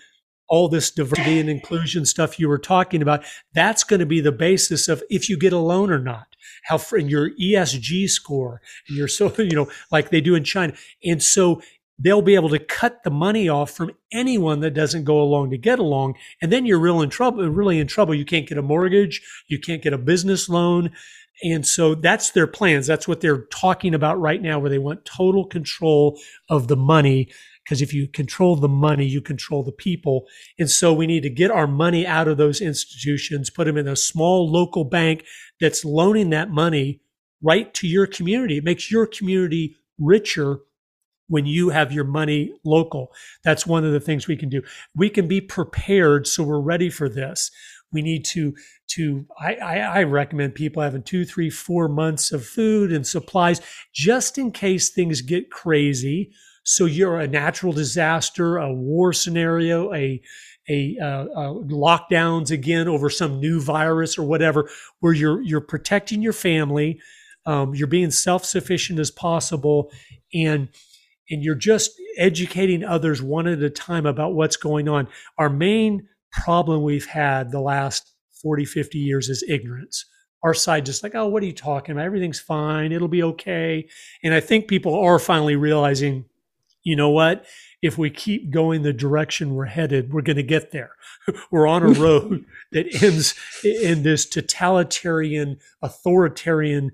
all this diversity and inclusion stuff you were talking about, that's going to be the basis of if you get a loan or not, how for your E S G score, and your, so, you know, like they do in China. And so they'll be able to cut the money off from anyone that doesn't go along to get along. And then you're real in trouble, really in trouble. You can't get a mortgage. You can't get a business loan. And so that's their plans. That's what they're talking about right now, where they want total control of the money. Because if you control the money, you control the people. And so we need to get our money out of those institutions, put them in a small local bank that's loaning that money right to your community. It makes your community richer when you have your money local. That's one of the things we can do. We can be prepared so we're ready for this. We need to, to I, I, I recommend people having two, three, four months of food and supplies just in case things get crazy. So you're a natural disaster, a war scenario, a, a, uh, uh, lockdowns again over some new virus or whatever, where you're, you're protecting your family. Um, you're being self-sufficient as possible. And, and you're just educating others one at a time about what's going on. Our main problem we've had the last forty, fifty years is ignorance. Our side just like, oh, what are you talking about? Everything's fine. It'll be okay. And I think people are finally realizing, you know what? If we keep going the direction we're headed, we're going to get there. We're on a road that ends in this totalitarian, authoritarian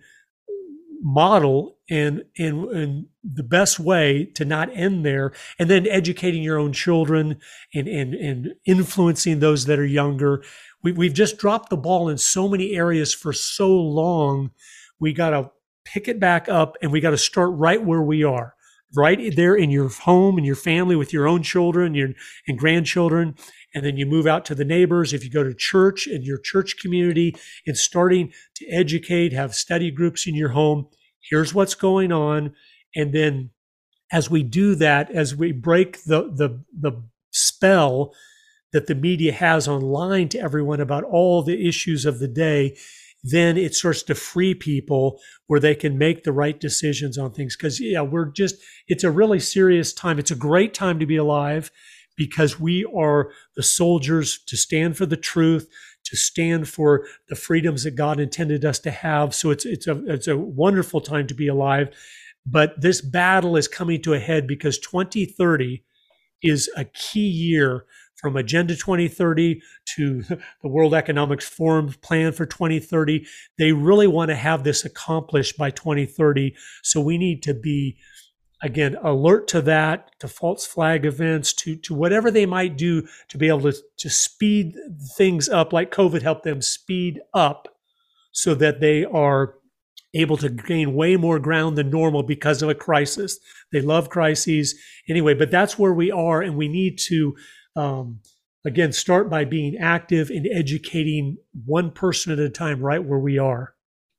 model, and, and, and the best way to not end there, and then educating your own children and, and, and influencing those that are younger. We, we've just dropped the ball in so many areas for so long. We got to pick it back up, and we got to start right where we are. Right there in your home and your family with your own children your, and grandchildren. And then you move out to the neighbors. If you go to church and your church community and starting to educate, have study groups in your home, here's what's going on. And then as we do that, as we break the, the, the spell that the media has online to everyone about all the issues of the day, then it starts to free people where they can make the right decisions on things. Because, yeah, we're just, it's a really serious time. It's a great time to be alive because we are the soldiers to stand for the truth, to stand for the freedoms that God intended us to have. So it's, it's a, it's a wonderful time to be alive. But this battle is coming to a head because twenty thirty is a key year. From Agenda twenty thirty to the World Economic Forum plan for twenty thirty, they really want to have this accomplished by twenty thirty. So we need to be, again, alert to that, to false flag events, to, to whatever they might do to be able to, to speed things up, like COVID helped them speed up so that they are able to gain way more ground than normal because of a crisis. They love crises anyway, but that's where we are, and we need to Um, again, start by being active in educating one person at a time right where we are.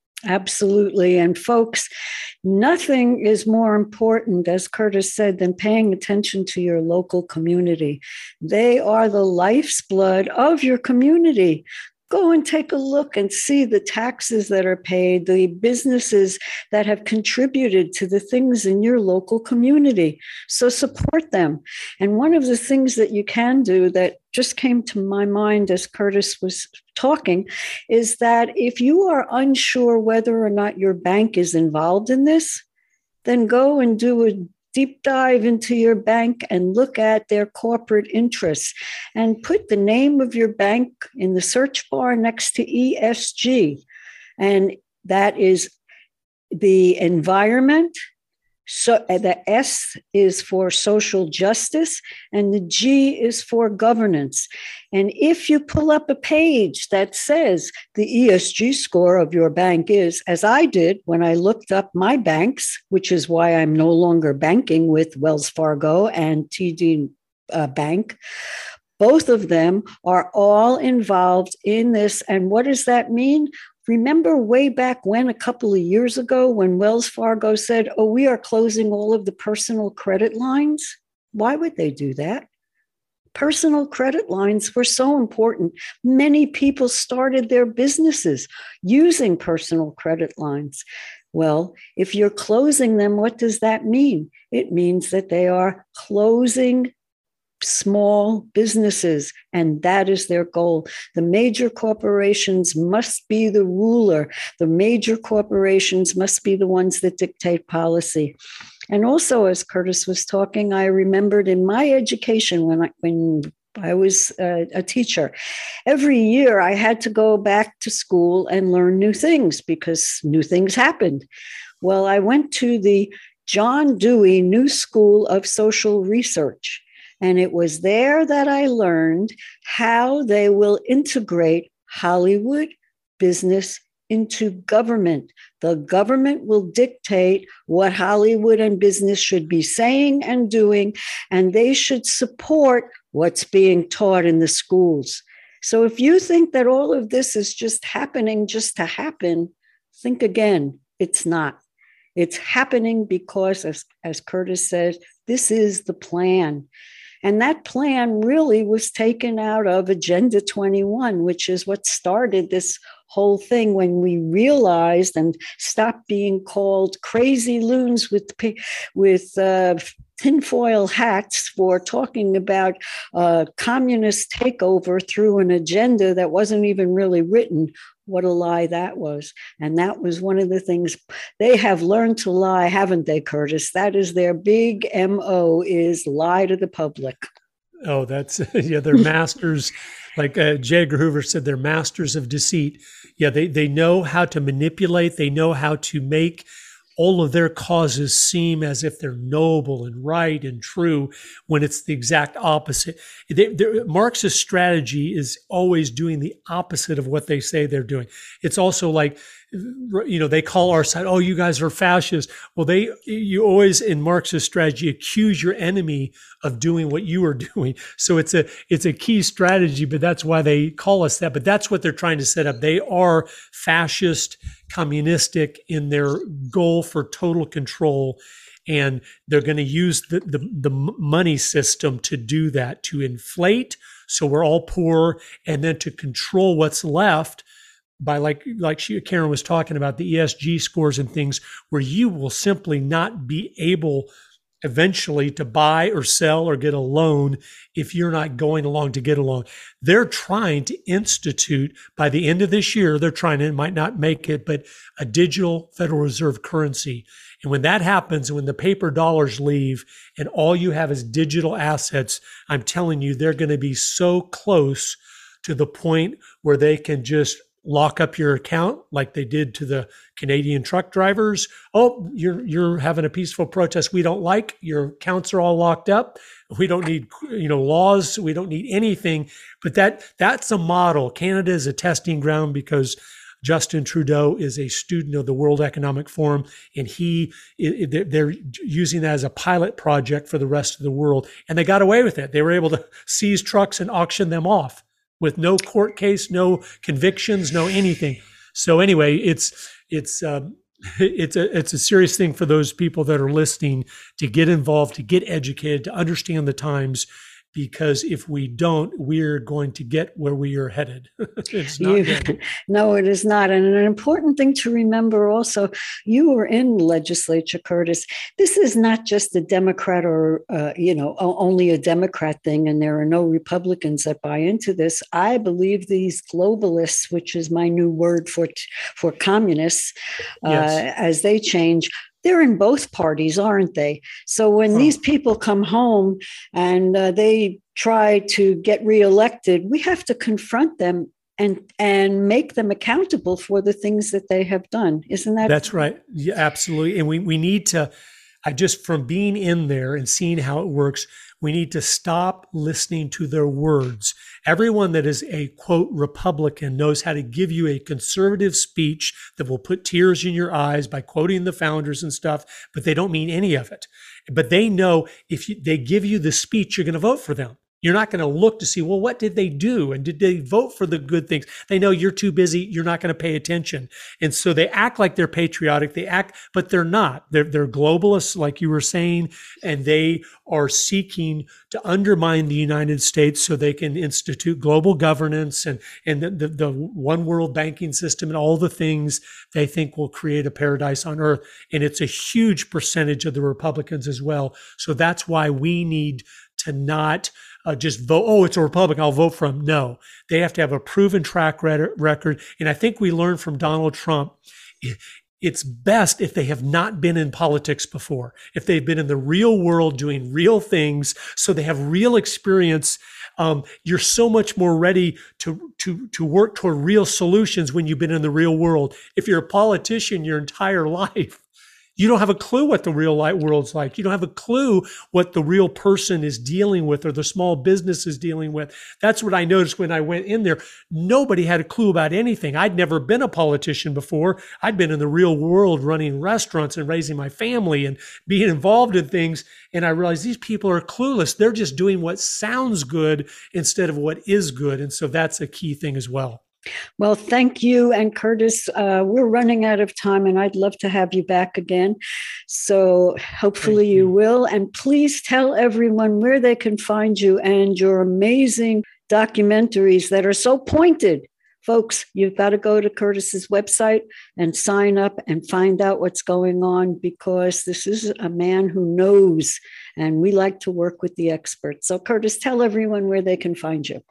Absolutely. And folks, nothing is more important, as Curtis said, than paying attention to your local community. They are the life's blood of your community. Go and take a look and see the taxes that are paid, the businesses that have contributed to the things in your local community. So support them. And one of the things that you can do that just came to my mind as Curtis was talking is that if you are unsure whether or not your bank is involved in this, then go and do a deep dive into your bank and look at their corporate interests and put the name of your bank in the search bar next to E S G. And that is the environment. So the S is for social justice and the G is for governance. And if you pull up a page that says the E S G score of your bank is, as I did when I looked up my banks, which is why I'm no longer banking with Wells Fargo and T D uh, Bank, both of them are all involved in this. And what does that mean? Remember way back when, a couple of years ago, when Wells Fargo said, oh, we are closing all of the personal credit lines? Why would they do that? Personal credit lines were so important. Many people started their businesses using personal credit lines. Well, if you're closing them, what does that mean? It means that they are closing small businesses, and that is their goal. The major corporations must be the ruler. The major corporations must be the ones that dictate policy. And also, as Curtis was talking, I remembered in my education when I, when I was a, a teacher, every year I had to go back to school and learn new things because new things happened. Well, I went to the John Dewey New School of Social Research. And it was there that I learned how they will integrate Hollywood business into government. The government will dictate what Hollywood and business should be saying and doing, and they should support what's being taught in the schools. So if you think that all of this is just happening just to happen, think again. It's not. It's happening because, as, as Curtis said, this is the plan. And that plan really was taken out of Agenda twenty-one, which is what started this whole thing when we realized and stopped being called crazy loons with, with uh, tinfoil hats for talking about uh, communist takeover through an agenda that wasn't even really written. What a lie that was. And that was one of the things they have learned to lie, haven't they, Curtis? That is their big M O, is lie to the public. Oh, that's, yeah, they're masters. Like uh, J. Edgar Hoover said, they're masters of deceit. Yeah, they, they know how to manipulate. They know how to make all of their causes seem as if they're noble and right and true when it's the exact opposite. They, Marxist strategy is always doing the opposite of what they say they're doing. It's also like, you know, they call our side, oh, you guys are fascists. Well, they, you always in Marxist strategy accuse your enemy of doing what you are doing. So it's a, it's a key strategy, but that's why they call us that. But that's what they're trying to set up. They are fascist, communistic in their goal for total control. And they're going to use the, the, the money system to do that, to inflate. So we're all poor, and then to control what's left by, like like she, Karen was talking about, the E S G scores and things, where you will simply not be able eventually to buy or sell or get a loan if you're not going along to get along. They're trying to institute, by the end of this year, they're trying to, it might not make it, but a digital Federal Reserve currency. And when that happens, when the paper dollars leave and all you have is digital assets, I'm telling you, they're going to be so close to the point where they can just lock up your account like they did to the Canadian truck drivers. Oh, you're you're having a peaceful protest we don't like. Your accounts are all locked up. We don't need, you know, laws. We don't need anything. But that that's a model. Canada is a testing ground because Justin Trudeau is a student of the World Economic Forum, and he they're using that as a pilot project for the rest of the world. And they got away with it. They were able to seize trucks and auction them off with no court case, no convictions, no anything. So anyway, it's it's um, it's a it's a serious thing for those people that are listening to get involved, to get educated, to understand the times, because if we don't, we're going to get where we are headed. It's not you, no, it is not. And an important thing to remember also, you were in the legislature, Curtis. This is not just a Democrat or, uh, you know, only a Democrat thing, and there are no Republicans that buy into this. I believe these globalists, which is my new word for, for communists, uh, yes. as they change, they're in both parties, aren't they? So when huh. these people come home and uh, they try to get reelected, we have to confront them and and make them accountable for the things that they have done. Isn't that? That's right. Yeah, absolutely. And we, we need to, I just, from being in there and seeing how it works, we need to stop listening to their words. Everyone that is a, quote, Republican knows how to give you a conservative speech that will put tears in your eyes by quoting the founders and stuff, but they don't mean any of it. But they know if you, they give you the speech, you're going to vote for them. You're not going to look to see, well, what did they do? And did they vote for the good things? They know you're too busy. You're not going to pay attention. And so they act like they're patriotic. They act, but they're not. They're, they're globalists, like you were saying, and they are seeking to undermine the United States so they can institute global governance and, and the, the, the one world banking system and all the things they think will create a paradise on earth. And it's a huge percentage of the Republicans as well. So that's why we need to not uh, just vote, oh, it's a Republican, I'll vote for him. No, they have to have a proven track record. And I think we learned from Donald Trump, it's best if they have not been in politics before, if they've been in the real world doing real things, so they have real experience. Um, you're so much more ready to, to, to work toward real solutions when you've been in the real world. If you're a politician your entire life, you don't have a clue what the real life world's like. You don't have a clue what the real person is dealing with or the small business is dealing with. That's what I noticed when I went in there. Nobody had a clue about anything. I'd never been a politician before. I'd been in the real world running restaurants and raising my family and being involved in things. And I realized these people are clueless. They're just doing what sounds good instead of what is good. And so that's a key thing as well. Well, thank you. And Curtis, uh, we're running out of time and I'd love to have you back again. So hopefully you. you will. And please tell everyone where they can find you and your amazing documentaries that are so pointed. Folks, you've got to go to Curtis's website and sign up and find out what's going on, because this is a man who knows, and we like to work with the experts. So Curtis, tell everyone where they can find you.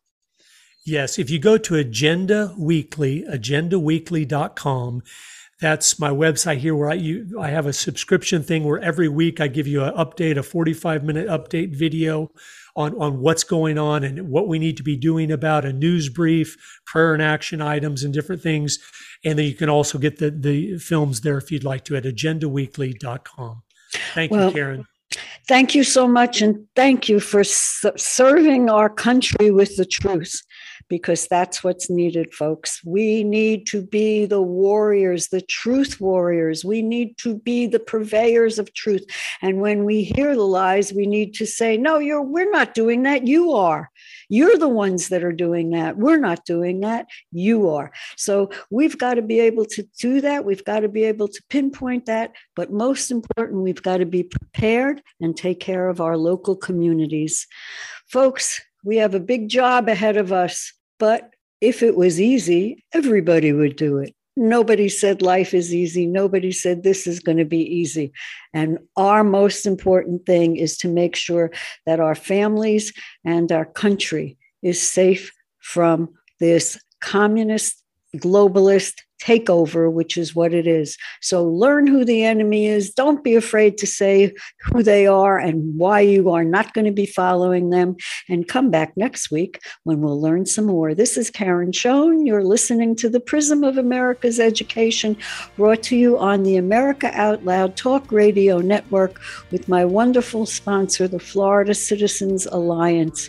Yes, if you go to Agenda Weekly, agenda weekly dot com, that's my website here where I, you, I have a subscription thing where every week I give you an update, a forty-five minute update video on, on what's going on and what we need to be doing about a news brief, prayer and action items and different things. And then you can also get the, the films there if you'd like to at agenda weekly dot com. Thank well, you, Karen. Thank you so much. And thank you for serving our country with the truth, because that's what's needed, folks. We need to be the warriors, the truth warriors. We need to be the purveyors of truth. And when we hear the lies, we need to say, no, you're, we're not doing that. You are. You're the ones that are doing that. We're not doing that. You are. So we've got to be able to do that. We've got to be able to pinpoint that. But most important, we've got to be prepared and take care of our local communities. Folks, we have a big job ahead of us, but if it was easy, everybody would do it. Nobody said life is easy. Nobody said this is going to be easy. And our most important thing is to make sure that our families and our country is safe from this communist, globalist takeover, which is what it is. So learn who the enemy is. Don't be afraid to say who they are and why you are not going to be following them. And come back next week when we'll learn some more. This is Karen Schoen. You're listening to the Prism of America's Education, brought to you on the America Out Loud Talk Radio Network with my wonderful sponsor, the Florida Citizens Alliance.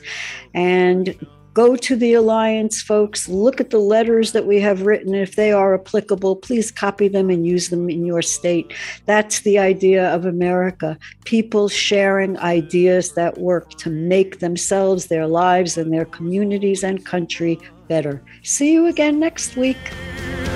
And go to the Alliance, folks. Look at the letters that we have written. If they are applicable, please copy them and use them in your state. That's the idea of America. People sharing ideas that work to make themselves, their lives, and their communities and country better. See you again next week.